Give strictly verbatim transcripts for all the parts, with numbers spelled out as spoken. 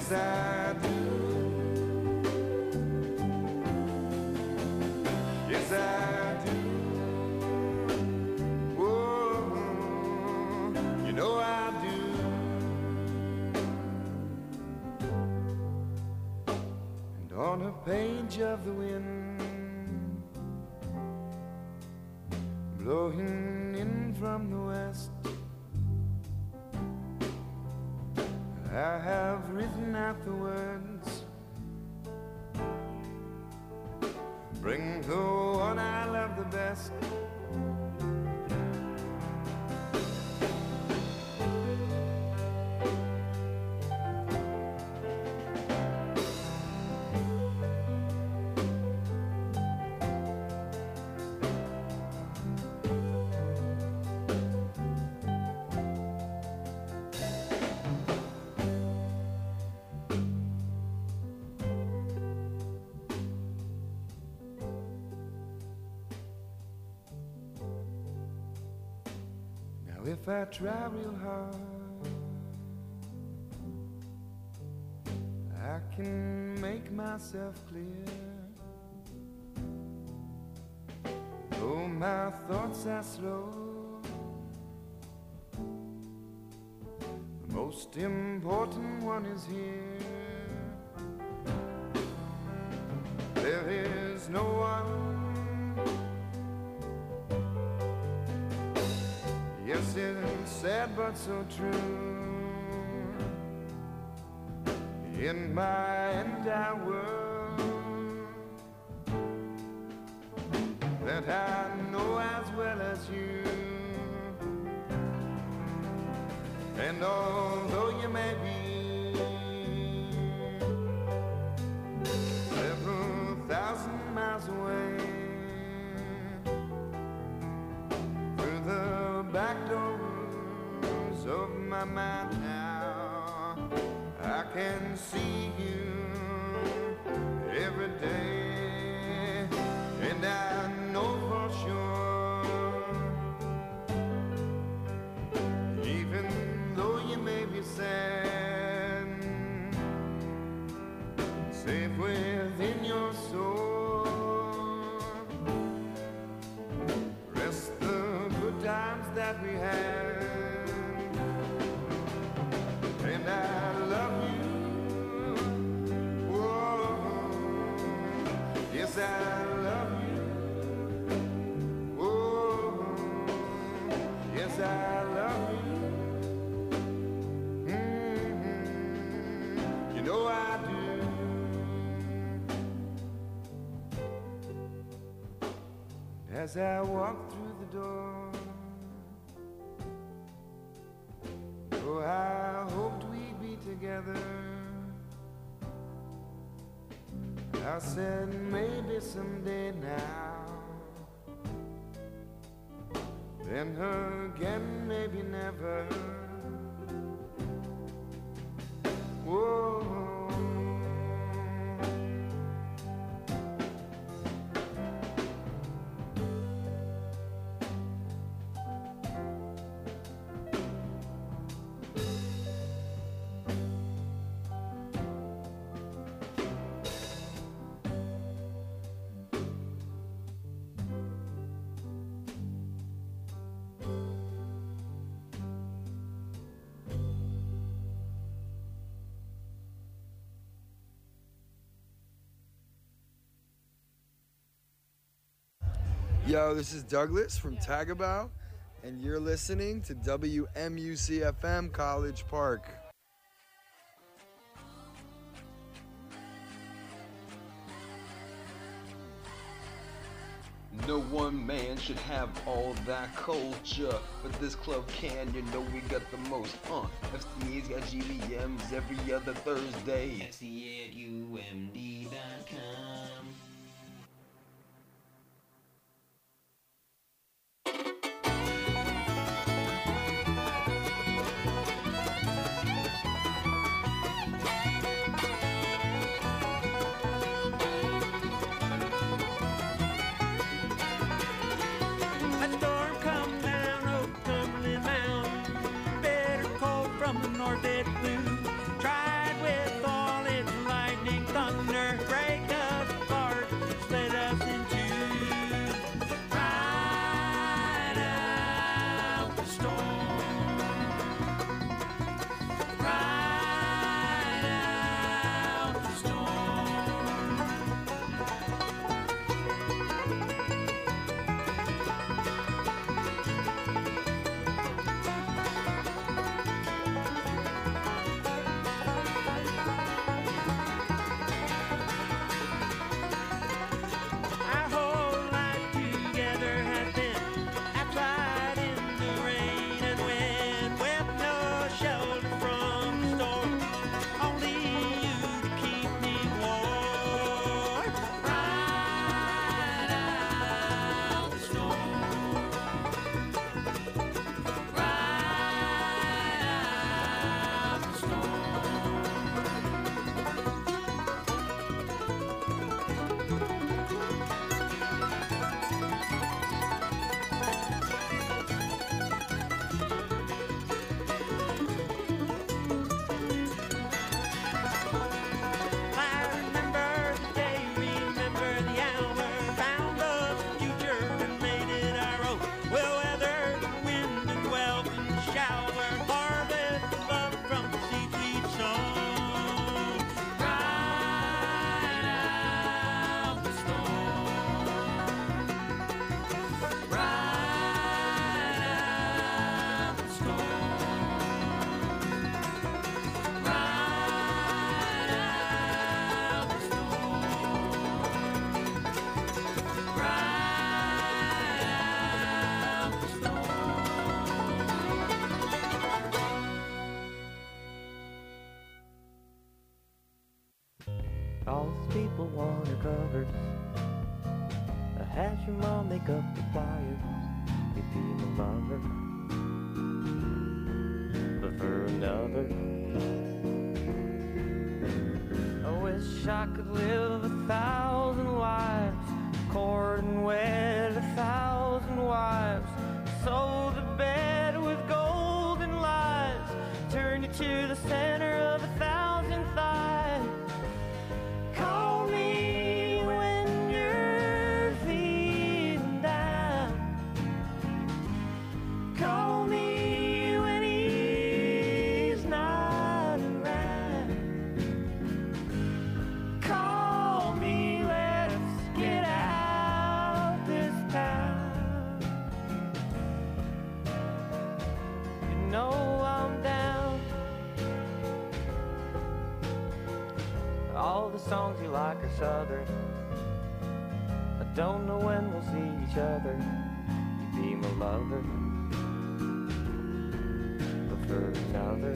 Yes, I do. Yes, I do. Whoa, you know I do. And on a page of the wind, blowing in from the west, I have written out the words, bring the one I love the best. If I try real hard, I can make myself clear. Though my thoughts are slow, the most important one is here. There is no one. Yes, it's sad but so true. In my entire world that I know as well as you. And although you may be several thousand miles away, the back doors of my mind now, I can see you every day, and I know for sure, even though you may be sad, safe within your soul, rest the good times that we had, and I love you. Whoa, yes, I love you. Whoa, yes, I love you. Mm-hmm. You know I do. As I walk through the door, oh, I hoped we'd be together. I said maybe someday now, then again maybe never. Whoa. Yo, this is Douglas from Tagabow, and you're listening to W M U C F M College Park. No one man should have all that culture, but this club can, you know we got the most. Uh, F C A's got G V Ms every other Thursday. F C A at U M D dot com. North it blew, tried with all All these people want her covers. Has your mom make up the flyers? You'd be my lover, but for another. I wish I could live a thousand lives, court and wed a thousand wives, sew the bed with golden lies, turn you to the center of a thousand thighs. Call me when you're feeling down. Call me when he's not around. Call me, let's get out this town. You know I'm down. All the songs you like are southern. I don't know when we'll see each other. You be my lover, but for another.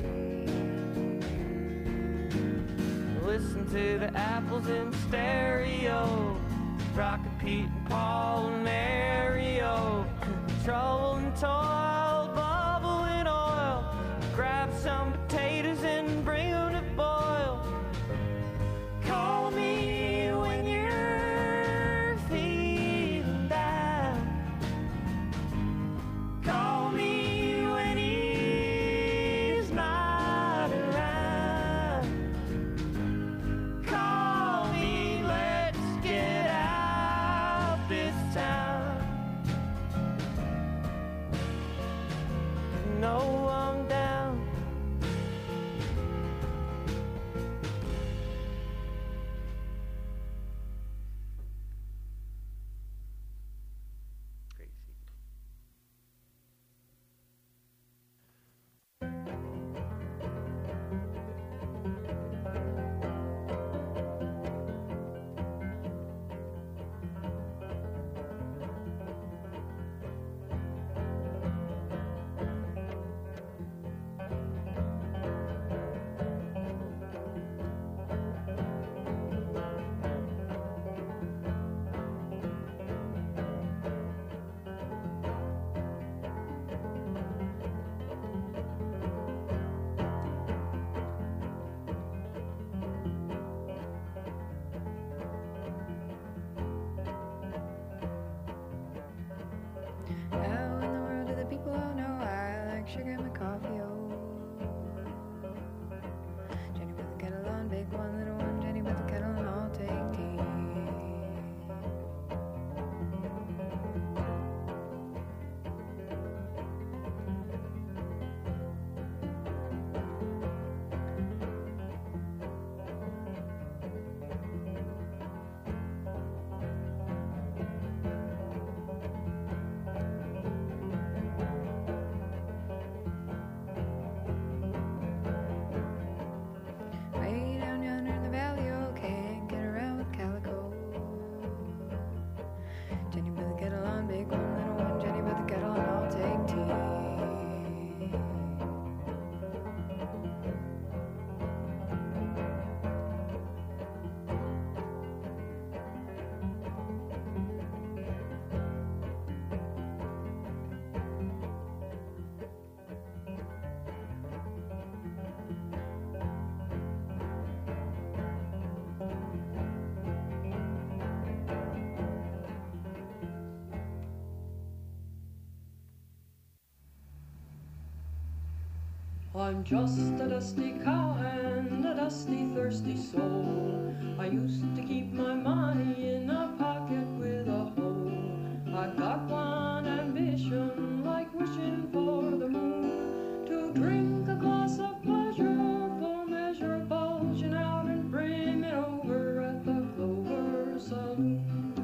Listen to the apples in stereo, Rocket Pete and Paul and Mario. Trouble and toil, bubble and oil. Grab some potatoes and bring them to boil. Call me when you're feeling down. Call me when he's not around. Call me, let's get out this town. You know I'm down. How in the world do the people all know I like sugar in my coffee? Oh, Jenny with the kettle on, big one, little one. Jenny with the kettle and I'll take tea. Way down yonder in the valley, oh, can't get around with calico. Jenny with the kettle on, big one, little one. Jenny with the kettle and I'll take tea. I'm just a dusty cowhand, a dusty, thirsty soul. I used to keep my money in a pocket with a hole. I've got one ambition, like wishing for the moon, to drink a glass of pleasure, full measure, bulging out and bring it over at the Clover Saloon.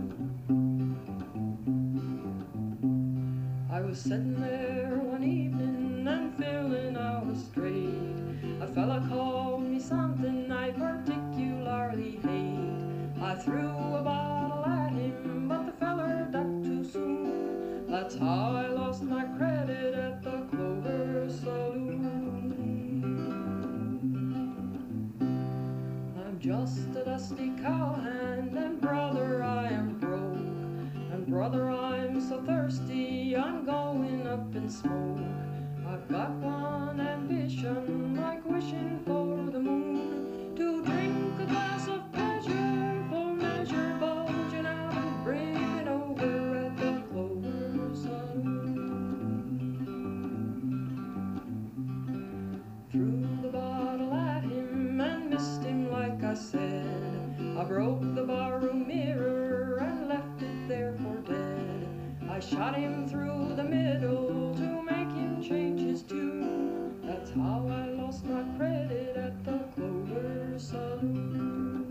I was sitting there one evening and feeling out of straight. A fella called me something I particularly hate. I threw a bottle at him, but the feller ducked too soon. That's how I lost my credit at the Clover Saloon. I'm just a dusty cowhand, and brother, I am broke. And brother, I'm so thirsty, I'm going up in smoke. I've got one ambition, like wishing for the moon, to drink a glass of pleasure, full measure, bulging out and bring it over at the Clover Saloon. Threw the bottle at him and missed him like I said. I broke the barroom mirror and left it there for dead. I shot him through the middle to make him change his tune. That's how I lost my credit at the Clover Saloon.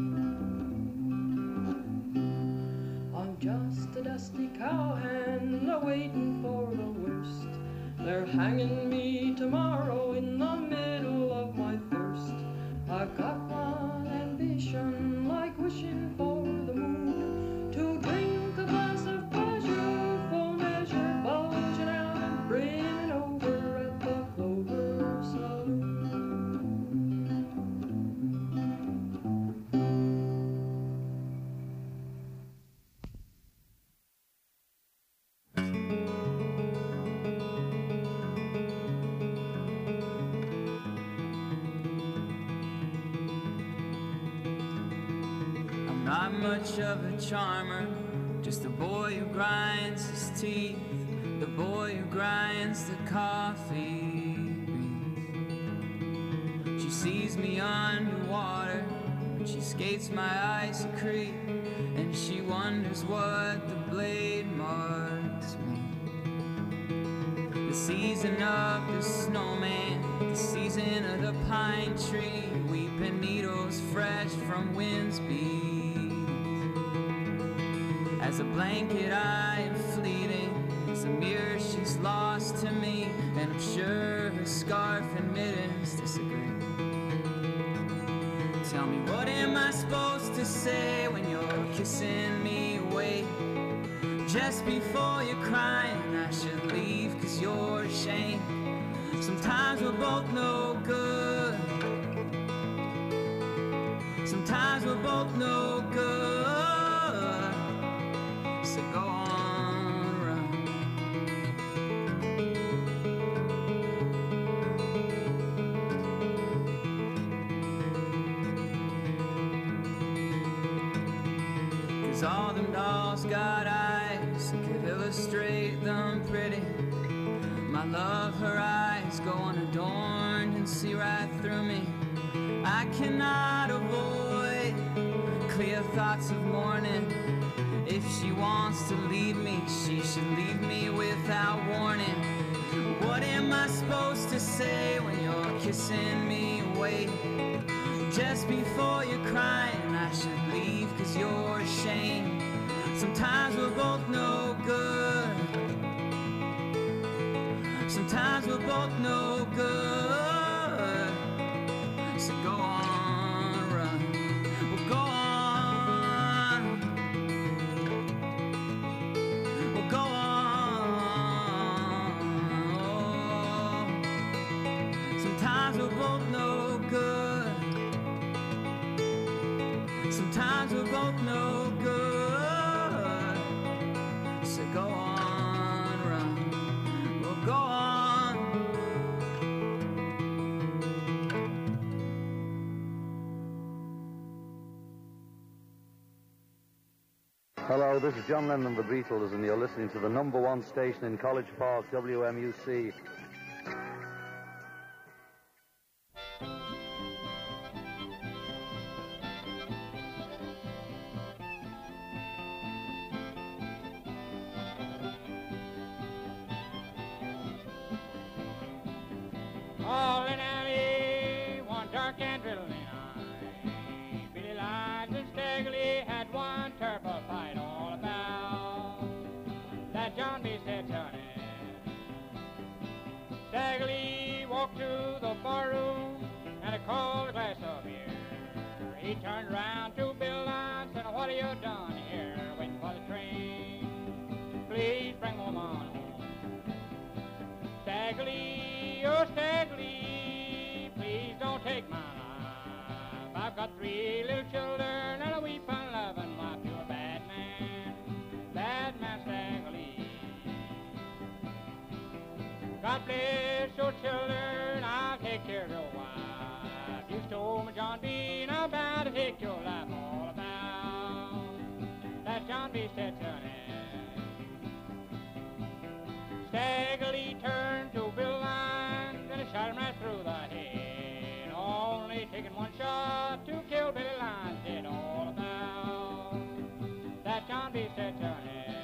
I'm just a dusty cowhand, a-waiting for the worst. They're hanging me tomorrow in the middle of my thirst. I've got one ambition, like wishing for the moon, to drink a glass of pleasure, full measure, bulging out and bring it over at the Clover Saloon. Not much of a charmer, just a boy who grinds his teeth, the boy who grinds the coffee beans. She sees me underwater, and she skates my icy creek, and she wonders what the blade marks mean. The season of the snowman, the season of the pine tree, weeping needles fresh from wind's beat. As a blanket I am fleeting, as a mirror she's lost to me, and I'm sure her scarf and mittens disagree. Tell me, what am I supposed to say when you're kissing me away? Just before you're crying I should leave cause you're ashamed. Sometimes we're both no good, sometimes we're both no good. So go on, run. Cause all them dolls got eyes that could illustrate them pretty. My love, her eyes go unadorned and see right through me. I cannot avoid clear thoughts of mourning. If she wants to leave me, she should leave me without warning. What am I supposed to say when you're kissing me away? Just before you're crying I should leave cause you're ashamed. Sometimes we're both no good, sometimes we're both no good. So go on, run, well go on. Go on. Sometimes we're both no good, sometimes we're both no good. So go on, run, we'll go on. Hello, this is John Lennon of the Beatles, and you're listening to the number one station in College Park, W M U C. All in alley, one dark and drizzling eye. Billy Lyons and Stegley had one terrible fight all about that John B. said, Johnny. Stegley walked to the barroom and he called a glass of beer. He turned around to Bill Lyons and said, what have you done here, waiting for the train? Please bring home on home. Stegley, oh Stegley, please don't take my life. I've got three little children bless your children, I'll take care of your wife. You stole my John B, and I'm bound to take your life all about. That John B. Stetson. Stagger Lee turned to Bill Lyons, and he shot him right through the head. Only taking one shot to kill Billy Lyons, dead all about. That John B. Stetson.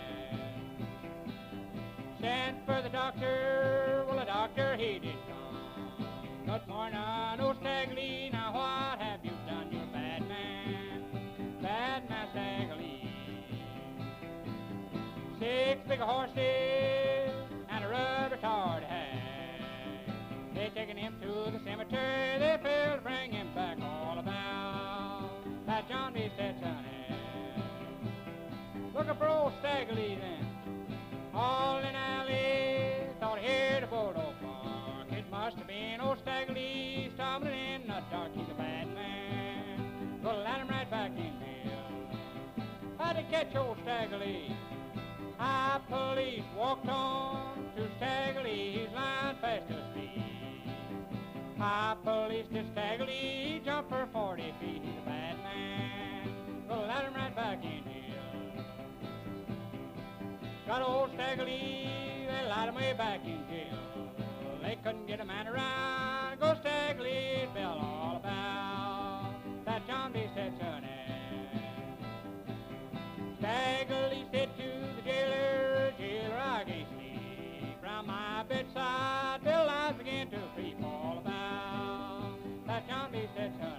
Sent for the doctor, well the doctor he did come. Good morning, oh Stagger Lee, now what have you done? You're a bad man, bad man Stagger Lee. Six big horses and a rubber tarred hat. They taken him to the cemetery, they failed to bring him back all about. That John B. Stetson. Looking for old Stagger Lee then. All in alley, thought he heard a bulldog bark. It must have been old Stagger Lee stumbling in the dark. He's a bad man, gonna let him right back in here. How'd they catch old Stagger Lee? High police walked on to Stagger Lee, he's lying fast asleep. High police to Stagger Lee, he jumped for forty feet. He's a bad man, gonna let him right back in here. Got old Stagger Lee, they lied him way back in jail. They couldn't get a man around, go Stagger Lee, bell all about. That John B. Stetson. Stagger Lee said to the jailer, jailer, I can't sleep. Round my bedside, Bill Lyons began to creep all about. That John B. Stetson.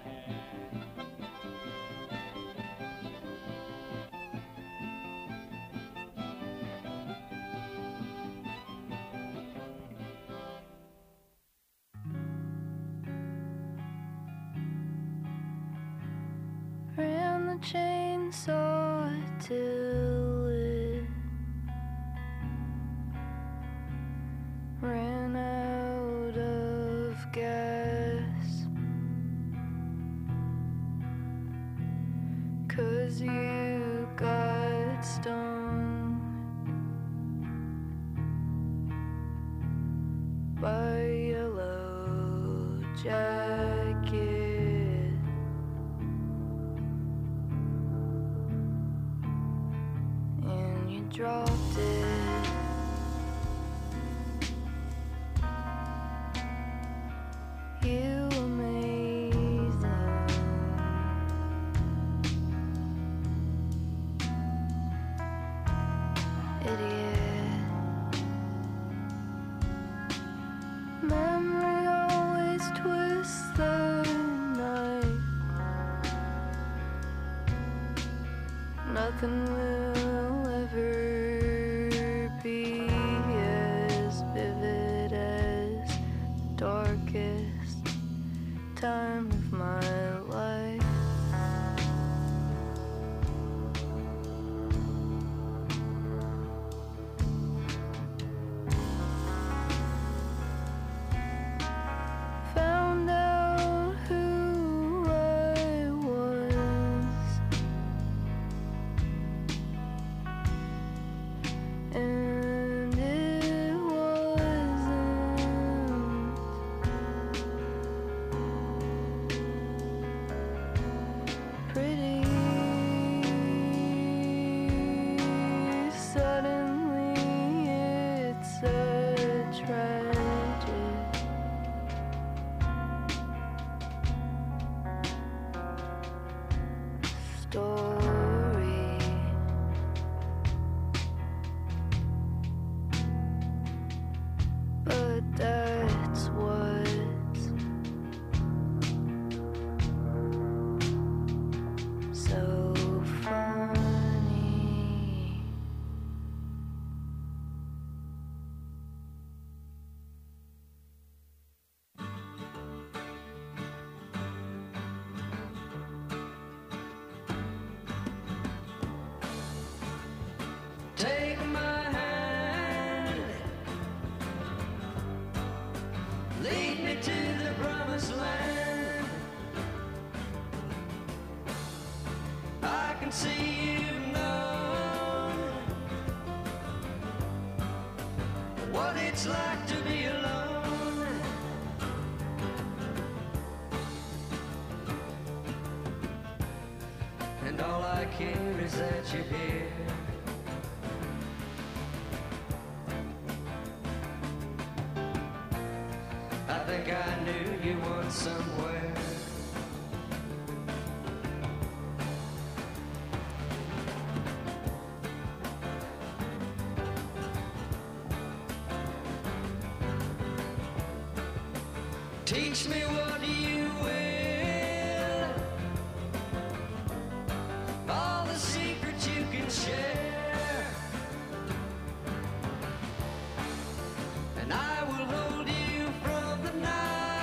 Ran the chainsaw till it ran out of gas. 'Cause you got stung by a yellow jacket. Dropped it. You amazing. Idiot. Memory always twists the knife. Nothing will ever be as vivid as the darkest time of my life. Found out who I was, and it wasn't pretty. Suddenly it's a tragic story. But that's what's so funny. Take my hand, lead me to the promised land. I can see you know what it's like to be alone. care is that you're here. I think I knew you once somewhere. Teach me what you will, all the secrets you can share, and I will hold you from the night.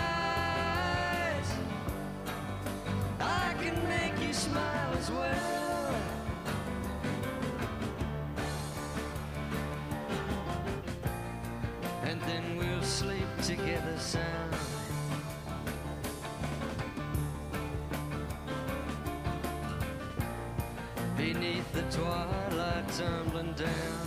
I can make you smile as well. And then we'll sleep together sound. Beneath the twilight tumbling down.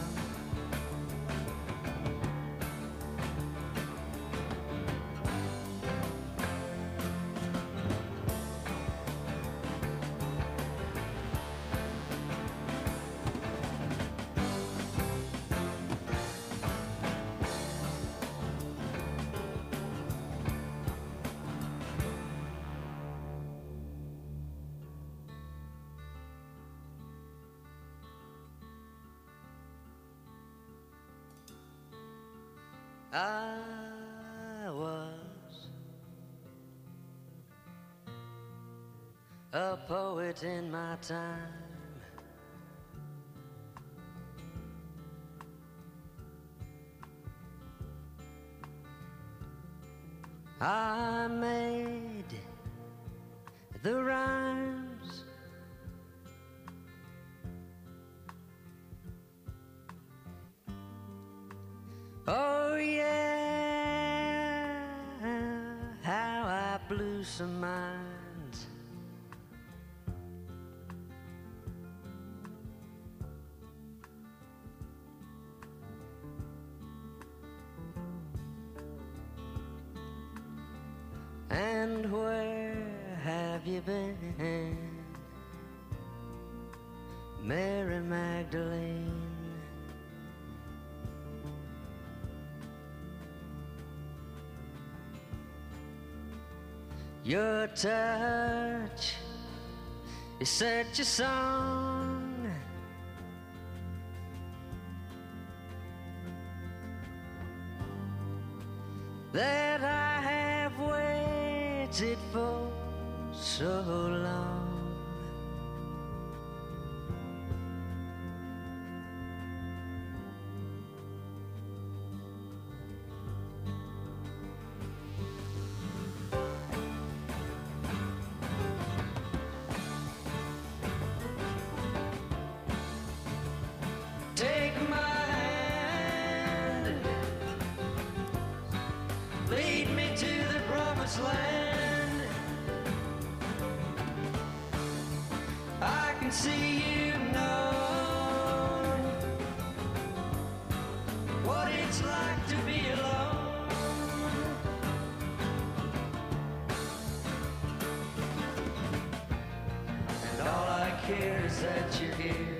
I was a poet in my time. I made the rhymes. Oh yeah, how I blew some minds. And where have you been, Mary Magdalene? Your touch is such a song, that I have waited for so long. Take my hand, lead me to the promised land. I can see you know what it's like to be alone. And all I care is that you're here.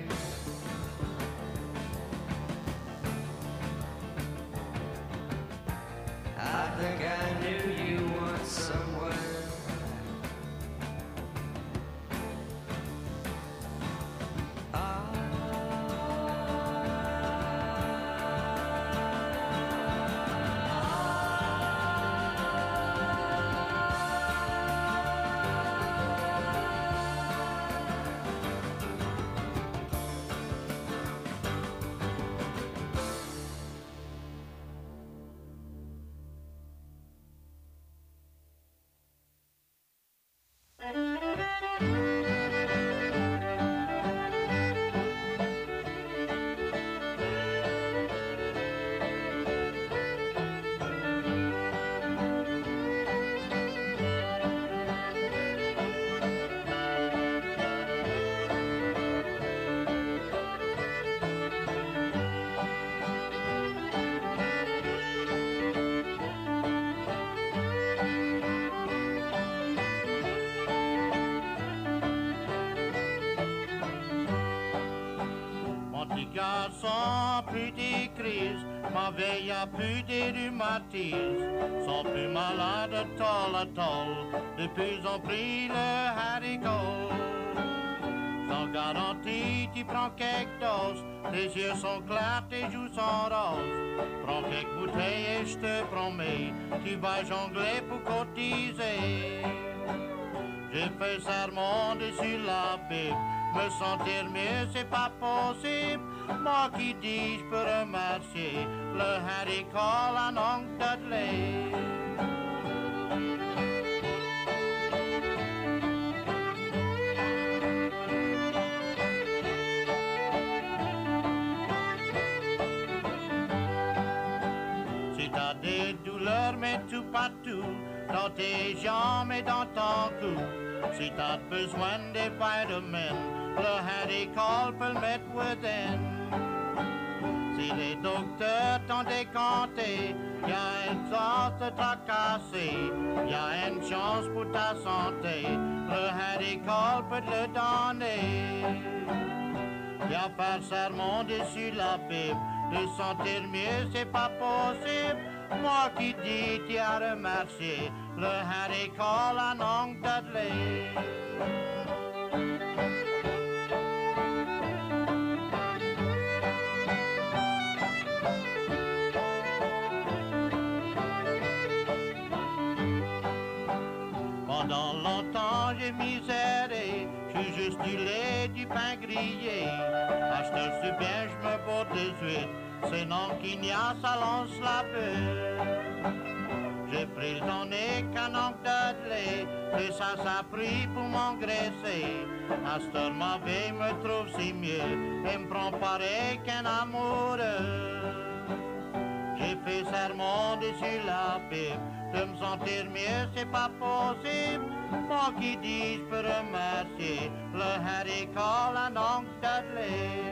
I think I knew you once somewhere. garçons plus des crises, ma veille a plus des rhumatismes, sont plus malades tol à tol, de plus en plus le haricot. Sans garantie, tu prends quelques doses, tes yeux sont clairs, tes joues sont roses. Prends quelques bouteilles et je te promets, tu vas jongler pour cotiser. J'ai fait serment dessus la Bible, me sentir mieux c'est pas possible. Moi qui dis je peux remercier le haricot en oncle Dudley. Si t'as des douleurs mais tout partout, dans tes jambes et dans ton cou, si t'as besoin des vitamines, le haricot peut le mettre within. Si les docteurs t'ont décanté, y a une sorte de tracasser, y a une chance pour ta santé, le haricot peut te le donner. Y a faire serment dessus la Bible, de sentir mieux c'est pas possible. Moi qui dis t'y as remercié, le haricot en oncle Dudley. Pendant longtemps j'ai miséré, j'suis juste du lait, du pain grillé. Acheteur su bien j'me porte de suite, c'est non qu'il n'y a ça lance la peur. J'ai pris le tonic qu'un oncle Dudley, et ça ça pris pour m'engraisser. Astor ma vie me trouve si mieux, et me prend pareil qu'un amoureux. J'ai fait serment dessus la Bible, de me sentir mieux c'est pas possible. Moi qui dis je peux remercier le haricot en oncle Dudley.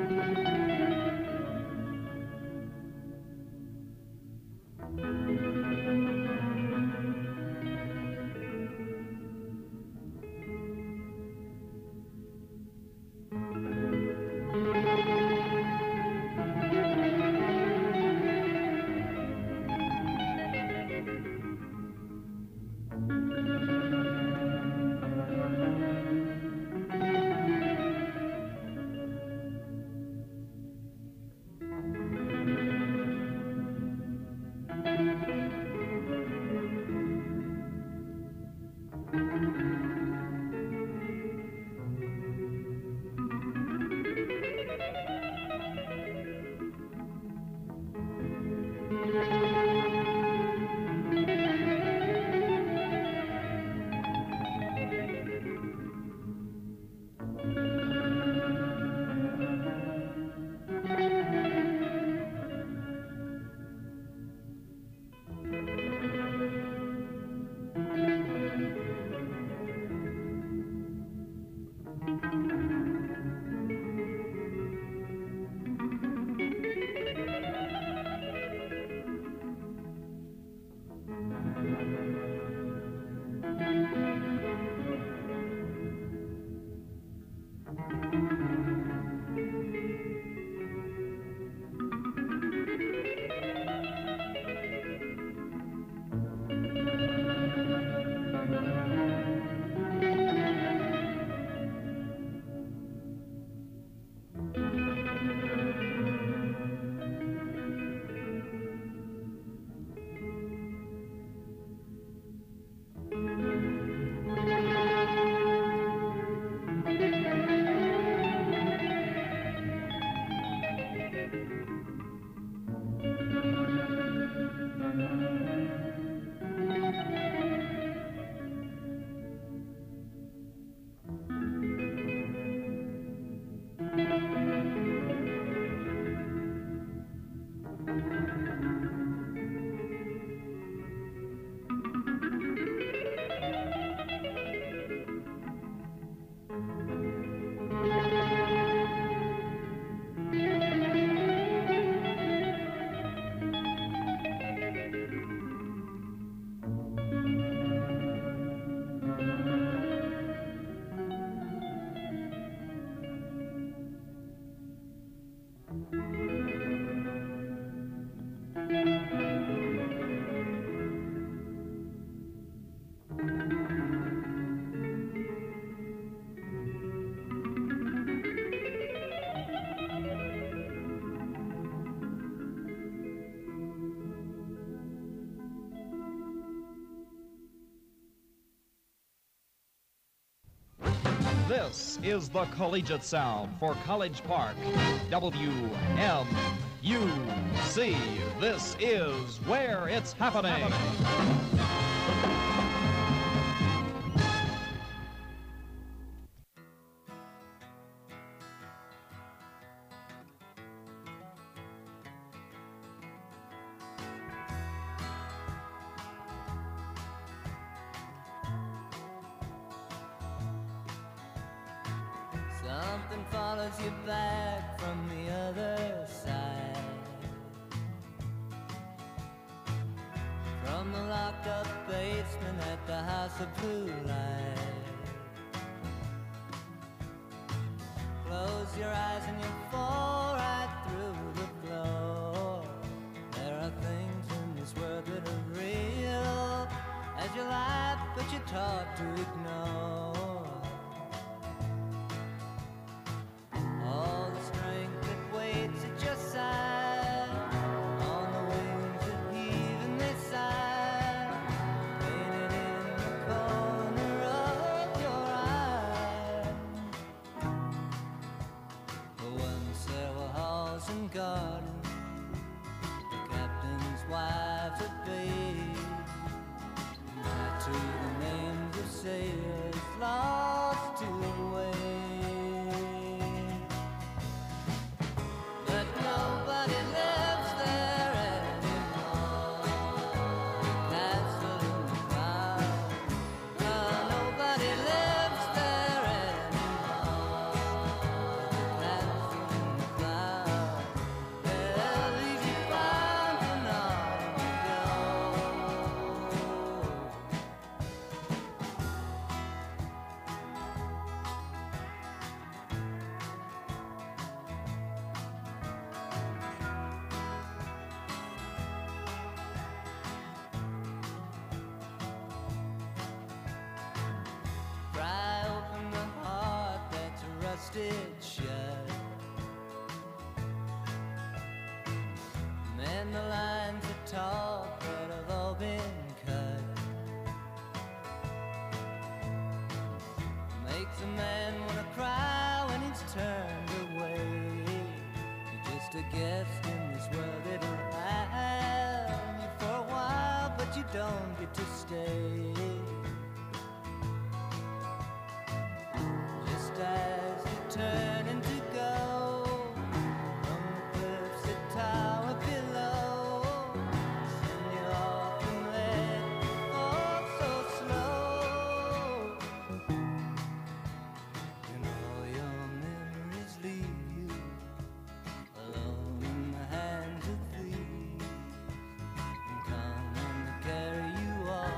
Thank you. This is the collegiate sound for College Park, W M U C. This is where it's happening. Something follows you back from the other side, from the locked up basement at the House of Blue Light. Close your eyes and you'll fall right through the floor. There are things in this world that are real as your life, but you're taught to ignore. All the strength that waits at your side, on the wings that heave and they sigh, painted in the corner of your eye. Once there were halls and gardens, the captain's wives at bay, to the names of sailors lost to the way. But nobody lives there anymore. Castle in the clouds. No, nobody lives there anymore. Castle in the clouds. They'll leave you bound for naught to pry open the heart that's rusted shut. Mend the lines of talk that have all been cut. Makes a man wanna cry when he's turned away. You're just a guest in this world that'll have you for a while, but you don't get to stay. Just as you turn in to go from the cliffs that tower below, send you off and let you fall so slow. And all your memories leave you alone in the hands of thieves, and come on to carry you off.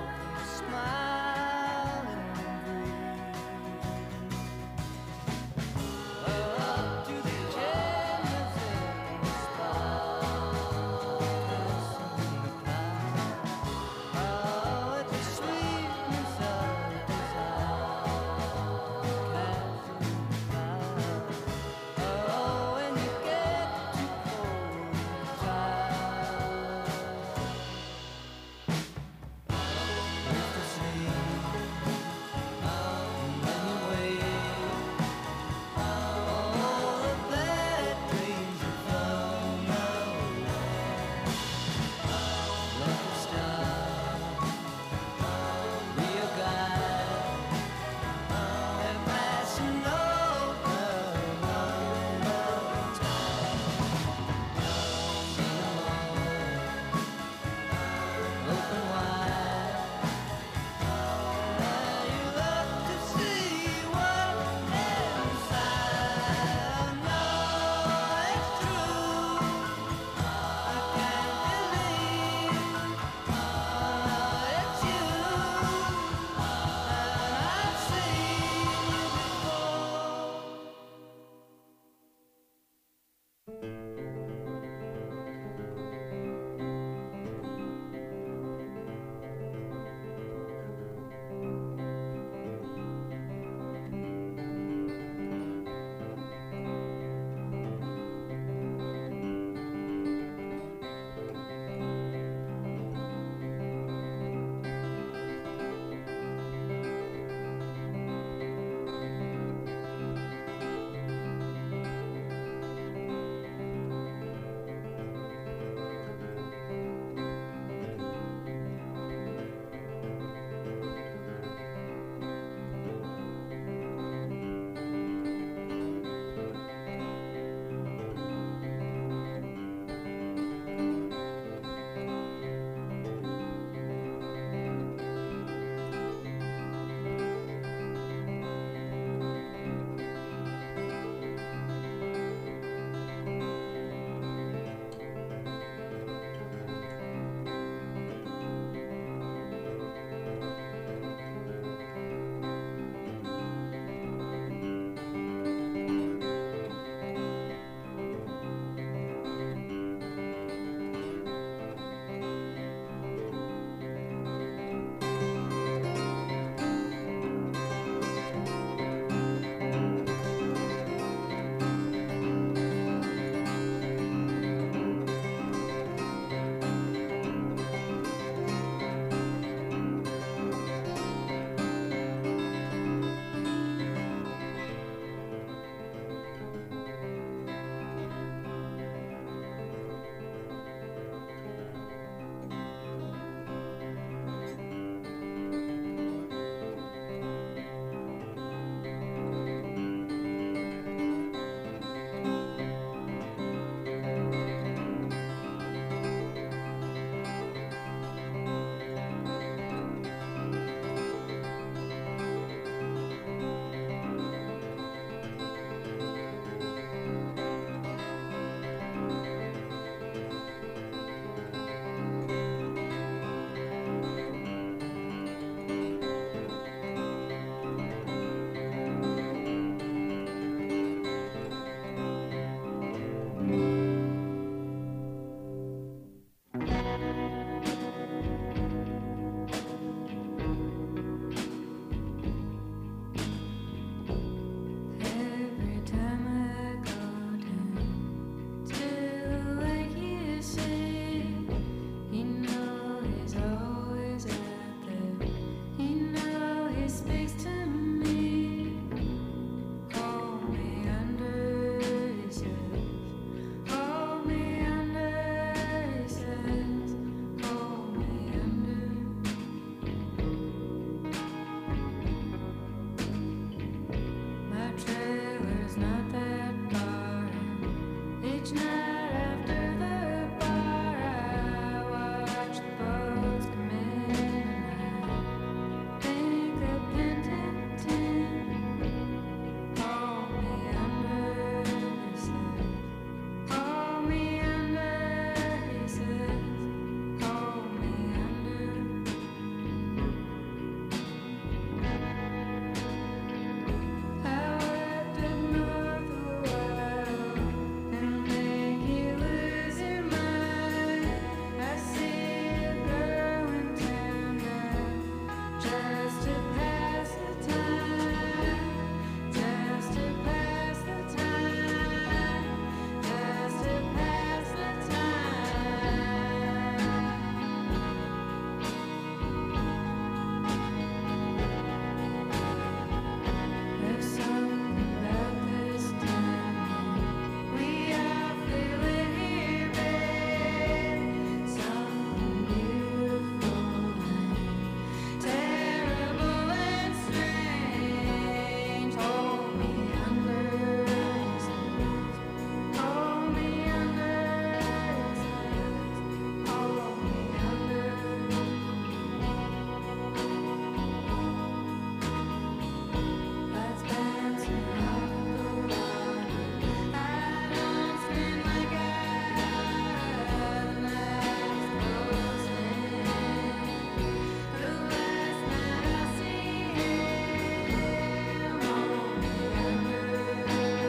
Each night after the bar, I watch the boats come in, and I think of Penticton. Hold me under, he says. Hold me under, he says. Hold me under. I wept at North a while and make you lose your mind. I see a girl in town now, just to pass the time, just to pass the time, just to pass the time. There's something about this time we all feel it here, babe. Something beautiful and terrible and strange. Hold me under, he says. Hold me under, he says. Hold me under. Lights bouncing off the water. I don't scream like I the night's closing. The last night I see him. Hold me under.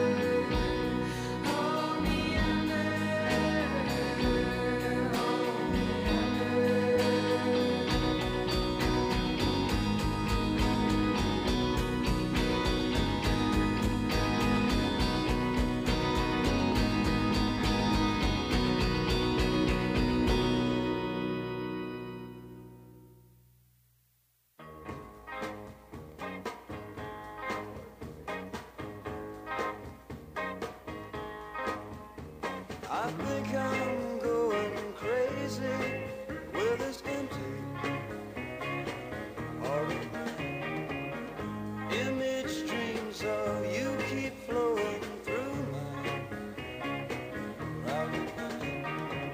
Hold me under. I think I'm going crazy with this empty heart of mine. Image streams of you keep flowing through my routed mind.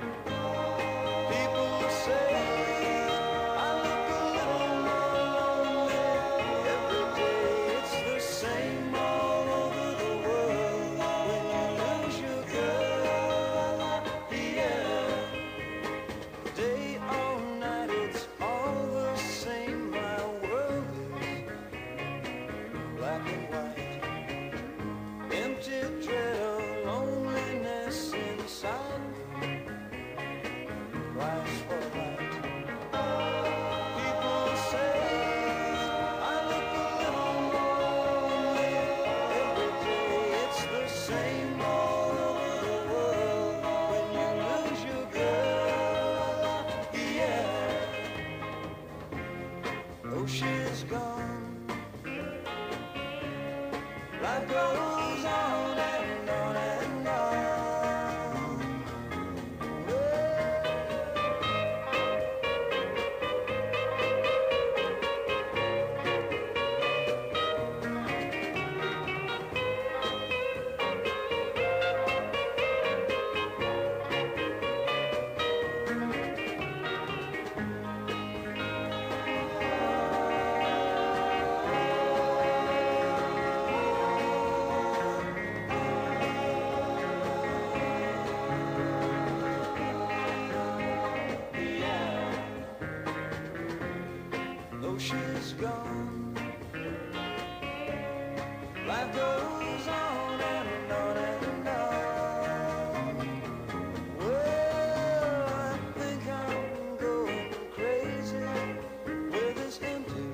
People say I look a little more lonely every day. It's the same all over the world when you lose your girl. Yeah, day or night, it's all the same. My world is black and white, empty dread of loneliness inside me. Rise for light. People say I look a little lonely every day. It's the same all over the world when you lose your girl. Yeah, oh, she's gone. Life goes on and on and on. Oh, she's gone. Life goes on and on and on. Well, I think I'm going crazy with this empty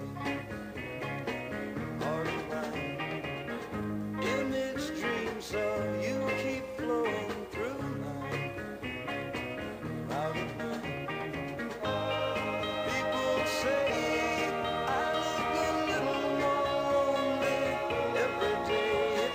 heart of mine. Image streams of you keep flowing through my routed mind. People say I look a little lonely every day.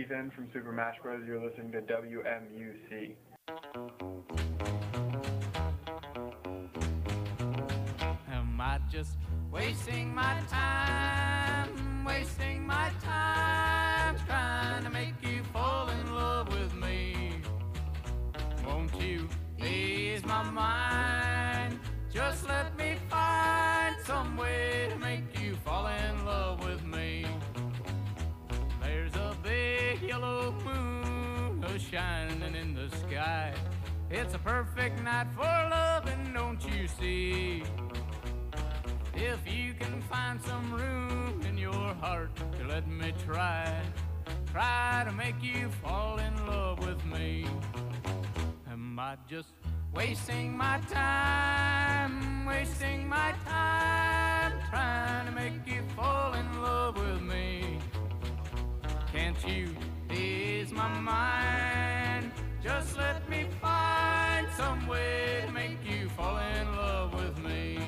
Ethan from Super Mash Bros. You're listening to W M U C. Am I just wasting my time, wasting my time, trying to make you fall in love with me? Won't you ease my mind? Just let me find some way to make you fall in love with me. There's a big yellow moon a-shining in the sky. It's a perfect night for loving, don't you see? If you can find some room in your heart to let me try, try to make you fall in love with me. Am I just wasting my time, wasting my time, trying to make you fall in love with me? Can't you ease my mind? Just let me find some way to make you fall in love with me.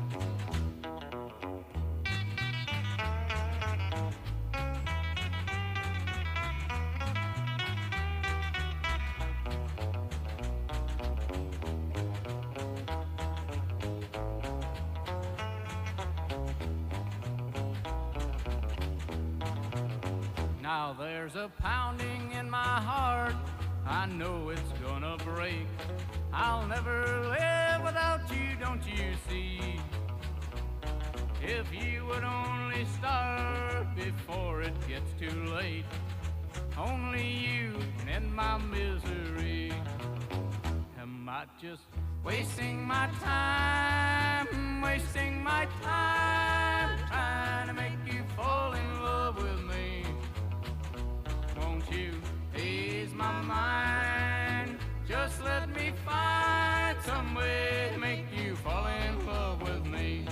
Now there's a pounding in my heart, I know it's gonna break. I'll never live without you, don't you see? If you would only start before it gets too late, only you can end my misery. Am I just wasting my time, wasting my time, trying to make you fall in love with me? Won't you ease my mind? Just let me find some way to make you fall in love with me.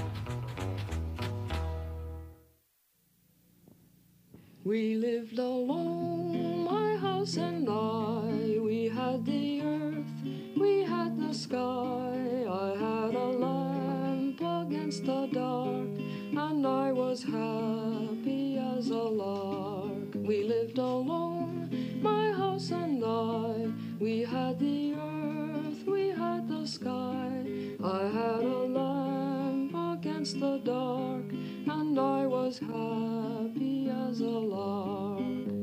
We lived alone, my house and I. We had the earth, we had the sky. I had a lamp against the dark, and I was happy as a lark. We lived alone, my house and I. We had the earth, we had the sky. I had a lamp against the dark, and I was happy as a lark.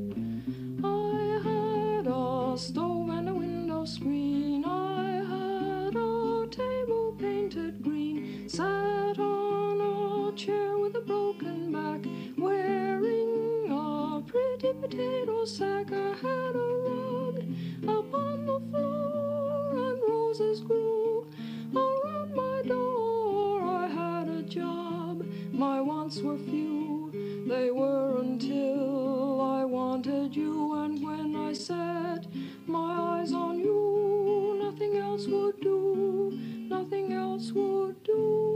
I had a stove and a window screen. I had a table painted green. Sat on a chair with a broken back, wearing a pretty potato sack. I had a rug upon the floor, and roses grew around my door. I had a job, my wants were few. They were until I wanted you, and when I set my eyes on you, nothing else would do, nothing else would do.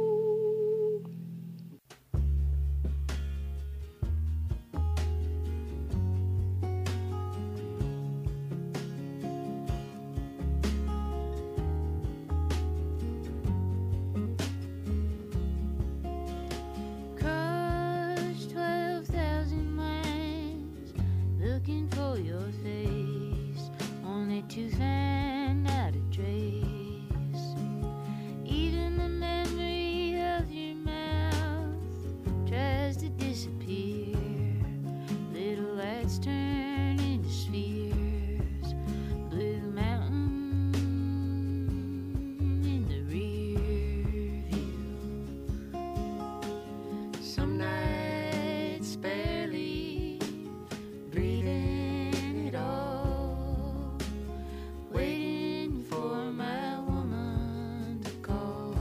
Looking for your face, only to find out a trace. Even the memory of your mouth tries to disappear. Little lights turn into spheres. Blue mountain in the rear view. Some nights barely breathing it all, waiting for my woman to call.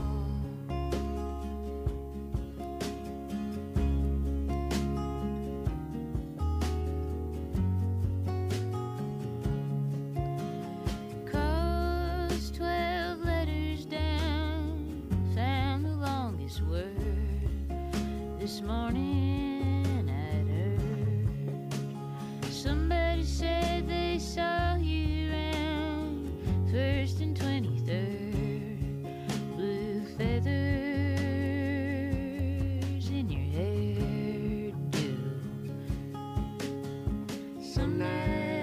Crossed twelve letters down, found the longest word. This morning I'd heard somebody said they saw you around First and twenty-third. Blue feathers in your hair, do. Some night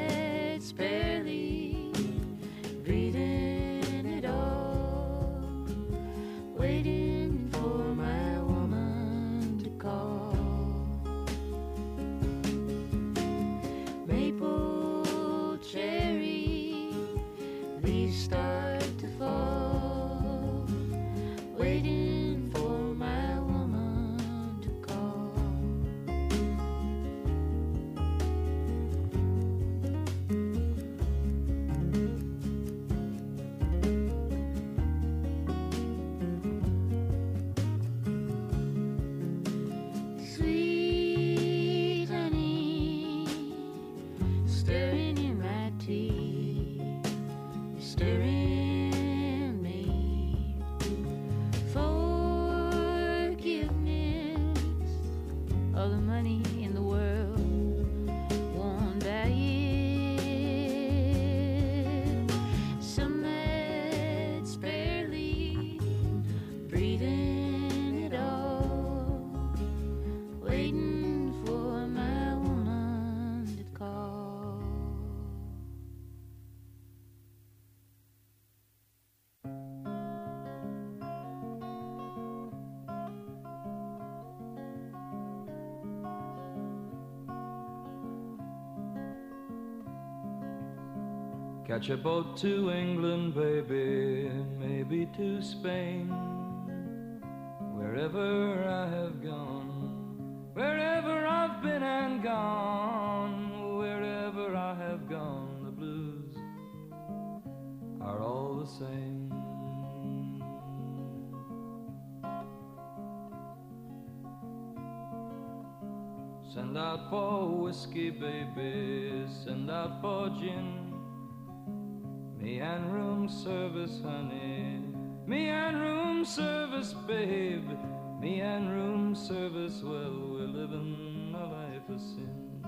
Catch a boat to England, baby, maybe to Spain. Wherever I have gone, wherever I've been and gone, wherever I have gone, the blues are all the same. Send out for whiskey, baby, send out for gin. Me and room service, honey, me and room service, babe. Me and room service, well, we're living a life of sin.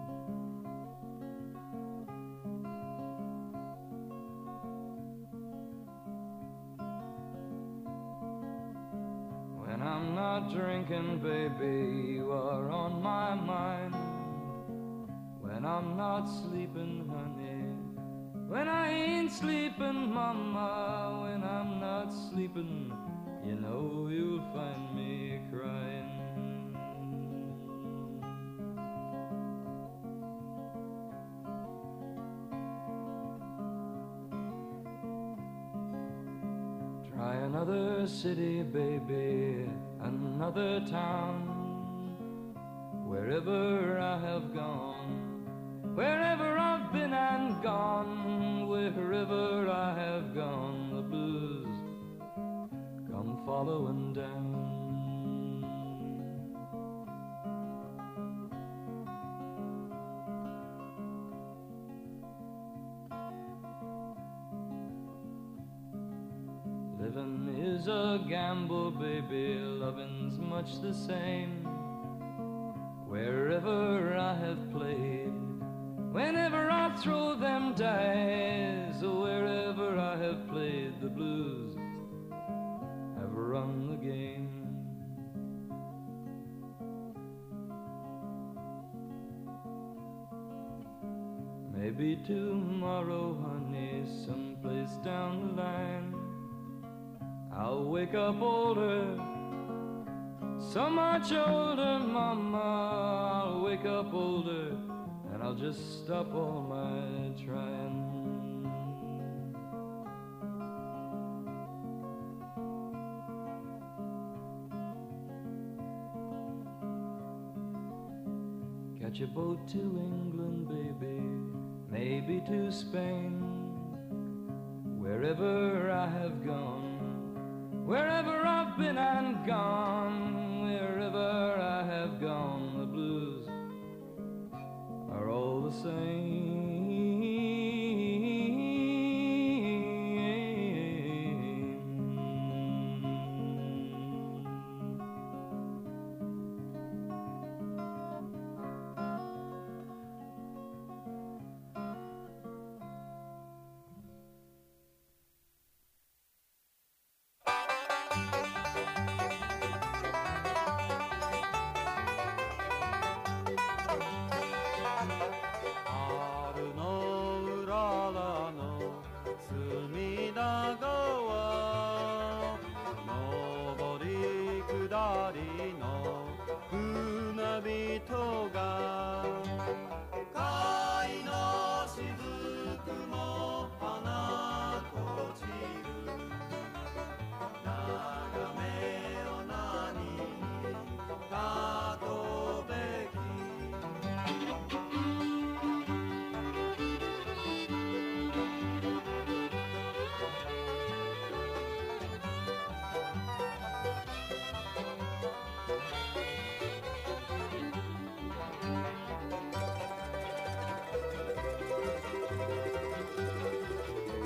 When I'm not drinking, baby, you are on my mind. When I'm not sleeping, honey, when I ain't sleeping, mama, when I'm not sleeping, you know you'll find me crying. Try another city, baby, another town. Wherever I have gone, wherever I've been and gone, wherever I have gone, the blues come following down. Living is a gamble, baby, loving's much the same. Wherever I have played, whenever I throw them dice, wherever I have played, the blues have run the game. Maybe tomorrow, honey, someplace down the line, I'll wake up older, so much older, mama. I'll wake up older, and I'll just stop all my trying. Catch a boat to England, baby, maybe to Spain. Wherever I have gone, wherever I've been and gone, wherever I have gone, the blues are all the same.